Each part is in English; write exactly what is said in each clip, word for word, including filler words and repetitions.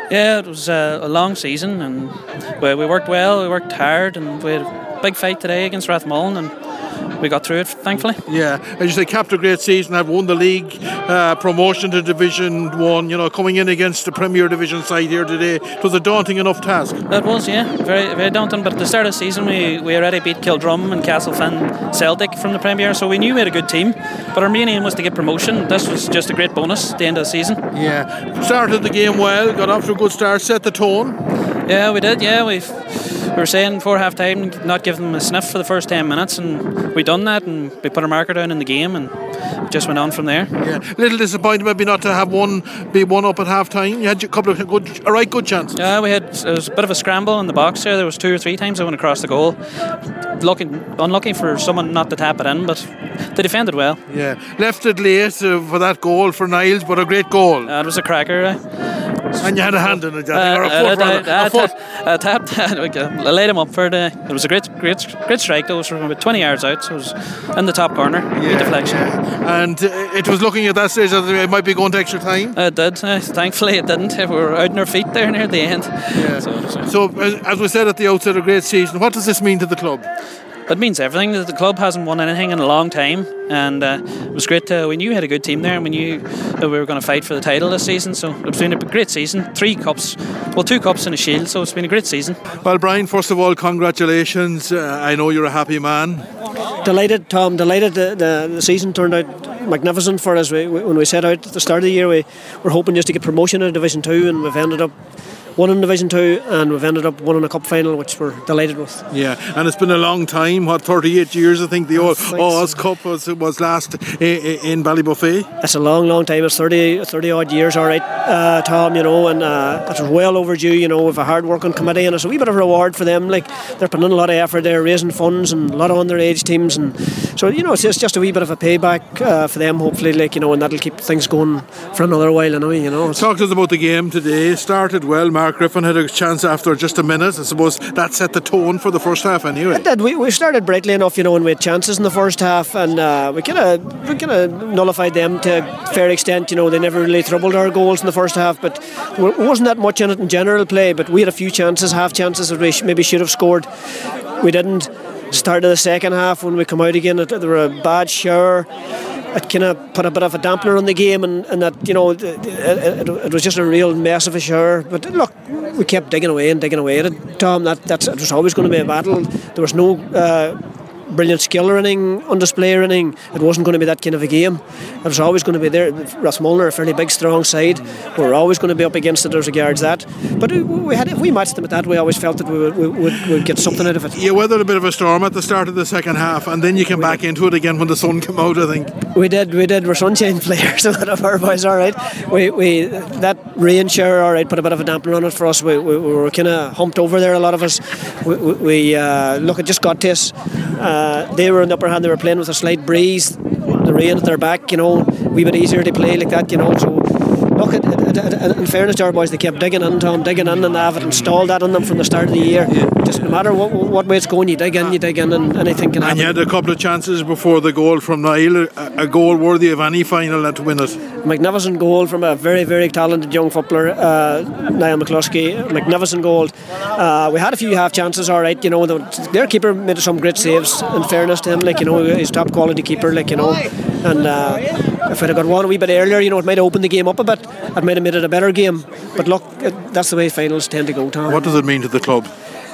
Yeah, it was uh, a long season, and we, we worked well, we worked hard, and we had a big fight today against Rathmullen, and we got through it, thankfully. Yeah, as you say, capped a great season, have won the league, uh, promotion to Division One. You know, coming in against the Premier Division side here today, it was a daunting enough task. It was, yeah, very, very daunting. But at the start of the season, we, we already beat Kildrum and Castlefin Celtic from the Premier, so we knew we had a good team. But our main aim was to get promotion. This was just a great bonus at the end of the season. Yeah, started the game well, got off to a good start, set the tone. Yeah, we did. Yeah, we've. We were saying before half time not give them a sniff for the first ten minutes, and we done that, and we put a marker down in the game, and it just went on from there. Yeah, little disappointed maybe not to have one be one up at half time. You had a couple of good, a right good chances. Yeah, we had it was a bit of a scramble in the box there. There was two or three times I went across the goal. Lucky, unlucky for someone not to tap it in, but they defended well. Yeah, left it late uh, for that goal for Niles, but a great goal. Uh, it was a cracker. Uh, and you had a hand in it, uh, or a foot, uh, rather. Uh, a foot. I tapped. I laid him up for the. It was a great, great, great strike. Though it was from about twenty yards out, so it was in the top corner. Yeah, deflection. Yeah. And uh, it was looking at that stage that it might be going to extra time. Uh, it did. Uh, thankfully, it didn't. We were out on our feet there near the end. Yeah. So, so. so as we said at the outset, a great season. What does this mean to the club? It means everything. The club hasn't won anything in a long time, and uh, it was great to, we knew we had a good team there, and we knew that we were going to fight for the title this season, so it's been a great season. Three cups, well two cups and a shield, so it's been a great season. Well, Brian, first of all, congratulations. uh, I know you're a happy man. Delighted, Tom, delighted. The, the, the season turned out magnificent for us. We, we, when we set out at the start of the year, we were hoping just to get promotion to Division two, and we've ended up one in Division two, and we've ended up one in a cup final, which we're delighted with. Yeah, and it's been a long time, what, thirty-eight years I think the Oz Cup was, was last in, in Ballybuffet. It's a long, long time. It's thirty, thirty odd years, alright, uh, Tom, you know, and uh, it's well overdue, you know, with a hard working committee, and it's a wee bit of a reward for them. Like, they're putting in a lot of effort, they're raising funds and a lot of underage teams, and so, you know, it's just, just a wee bit of a payback uh, for them, hopefully, like, you know, and that'll keep things going for another while, anyway, you know. Talk to us about the game today. Started well. Mark Griffin had a chance after just a minute. I suppose that set the tone for the first half anyway. It did. We, we started brightly enough, you know, and we had chances in the first half, and uh, we kind of we kind of nullified them to a fair extent. You know, they never really troubled our goals in the first half, but there wasn't that much in it in general play. But we had a few chances, half chances that we sh- maybe should have scored. We didn't. Start of the second half, when we come out again, it, there were a bad shower. It kind of put a bit of a dampener on the game, and, and that, you know, it, it, it was just a real mess of a shower. But look, we kept digging away and digging away at it, Tom. That that's it was always going to be a battle. There was no uh, brilliant skill or anything on display or anything. It wasn't going to be that kind of a game. It was always going to be there. Rathmullen are a fairly big, strong side. We were always going to be up against it as regards that. But we had, if we matched them at that, we always felt that we would we would we'd get something out of it. You weathered a bit of a storm at the start of the second half, and then you came we back did. into it again when the sun came out, I think. We did, we did. We're sunshine players, a lot of our boys, all right. We, we that rain shower, all right, put a bit of a damper on it for us. We, we, we were kind of humped over there, a lot of us. We, we, we uh, look, it just got to us. Uh, they were in the upper hand, they were playing with a slight breeze, the rain at their back, you know, a wee bit easier to play like that, you know, so look, it, it, it, in fairness to our boys, they kept digging in, Tom, digging in, and they have it installed that on them from the start of the year. Yeah. Just no matter what, what way it's going, you dig in, you dig in, and anything can happen. And you had a couple of chances before the goal from Niall, a, a goal worthy of any final to win it. A magnificent goal from a very, very talented young footballer, uh, Niall McCluskey. Magnificent goal. Uh, we had a few half chances, all right, you know, the, their keeper made some great saves, in fairness to him, like, you know, he's a top quality keeper, like, you know, and uh, if I'd have got one a wee bit earlier, you know, it might have opened the game up a bit. It might have made it a better game. But look, it, that's the way finals tend to go, Tom. What does it mean to the club?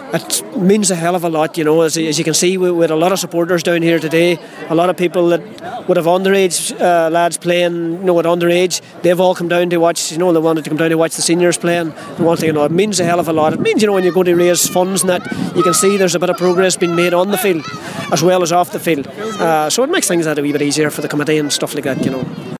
It means a hell of a lot, you know. As, as you can see, we, we had a lot of supporters down here today. A lot of people that would have underage uh, lads playing, you know, at underage. They've all come down to watch, you know, they wanted to come down to watch the seniors playing. And one thing, you know, it means a hell of a lot. It means, you know, when you go to raise funds and that, you can see there's a bit of progress being made on the field as well as off the field. Uh, so it makes things that a wee bit easier for the committee and stuff like that, you know.